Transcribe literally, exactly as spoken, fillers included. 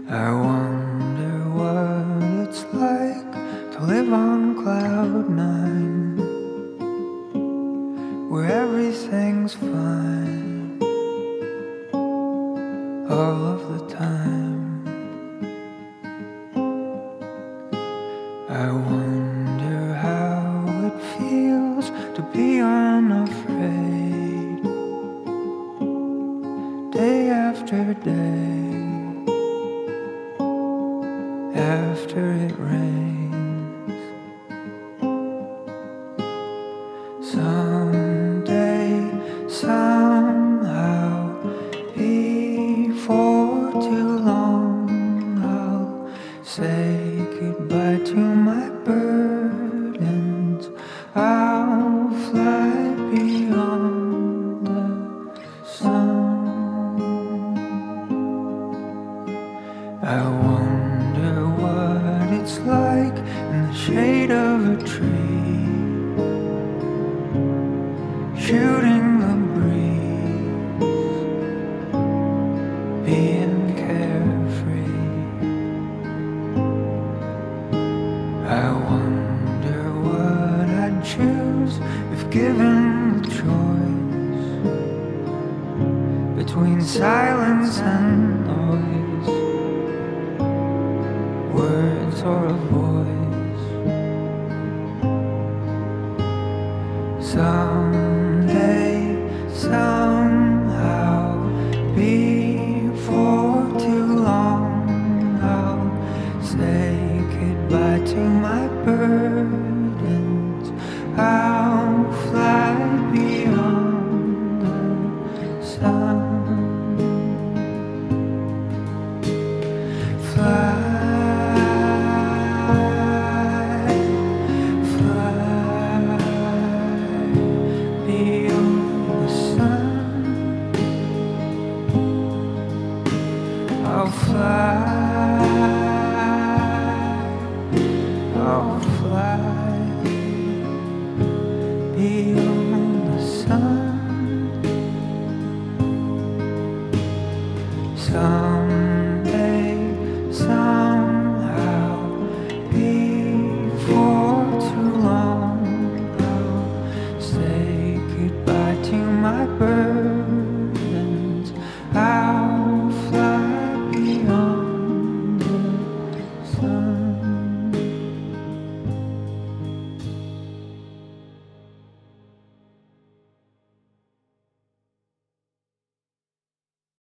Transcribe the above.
I wonder what it's like to live on cloud nine, where everything's fine all of the time. I wonder how it feels to be unafraid, day after day, after it rains. Someday, somehow, before too long, I'll say goodbye to my burdens. I'll fly beyond the sun. I wonder what it's like in the shade of a tree, shooting the breeze, being carefree. I wonder what I'd choose if given the choice between silence and noise, words or a voice. Someday, somehow, before too long, I'll say goodbye to my burdens. I'll fly beyond the sun. Fly. I'll fly, I'll fly beyond the sun. Sun.